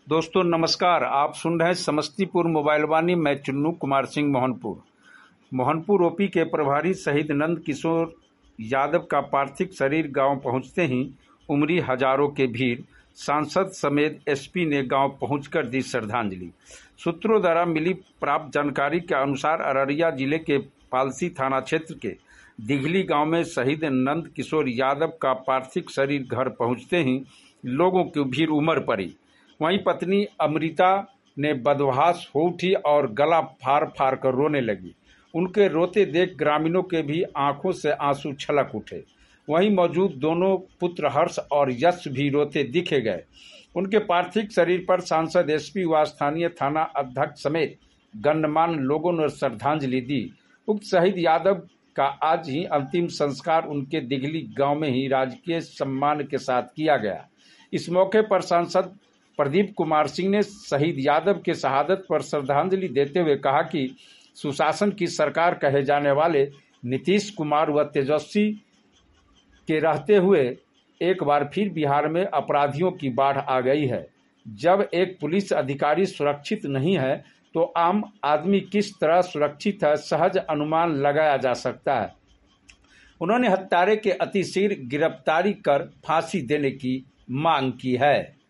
दोस्तों नमस्कार। आप सुन रहे हैं समस्तीपुर मोबाइल वाणी। मैं चुन्नू कुमार सिंह मोहनपुर ओपी के प्रभारी शहीद नंद किशोर यादव का पार्थिव शरीर गांव पहुंचते ही उमड़ी हजारों के भीड़। सांसद समेत एसपी ने गांव पहुंचकर दी श्रद्धांजलि। सूत्रों द्वारा मिली प्राप्त जानकारी के अनुसार अररिया जिले के पालसी थाना क्षेत्र के दिघली गांव में शहीद नंद किशोर यादव का पार्थिव शरीर घर पहुंचते ही लोगों की भीड़ उमड़ पड़ी। वहीं पत्नी अमृता ने बदहवास हो उठी और गला फाड़ फाड़ कर रोने लगी। उनके रोते देख ग्रामीणों के भी आंखों से आंसू छलक उठे। वहीं मौजूद दोनों पुत्र हर्ष और यश भी रोते दिखे गए। उनके पार्थिव शरीर पर सांसद, एसपी व स्थानीय थाना अध्यक्ष समेत गणमान्य लोगों ने श्रद्धांजलि दी। उक्त शहीद यादव का आज ही अंतिम संस्कार उनके दिघली गांव में ही राजकीय सम्मान के साथ किया गया। इस मौके पर सांसद प्रदीप कुमार सिंह ने शहीद यादव के शहादत पर श्रद्धांजलि देते हुए कहा कि सुशासन की सरकार कहे जाने वाले नीतीश कुमार व तेजस्वी के रहते हुए एक बार फिर बिहार में अपराधियों की बाढ़ आ गई है। जब एक पुलिस अधिकारी सुरक्षित नहीं है तो आम आदमी किस तरह सुरक्षित है, सहज अनुमान लगाया जा सकता है। उन्होंने हत्यारे के अतिशीघ्र गिरफ्तारी कर फांसी देने की मांग की है।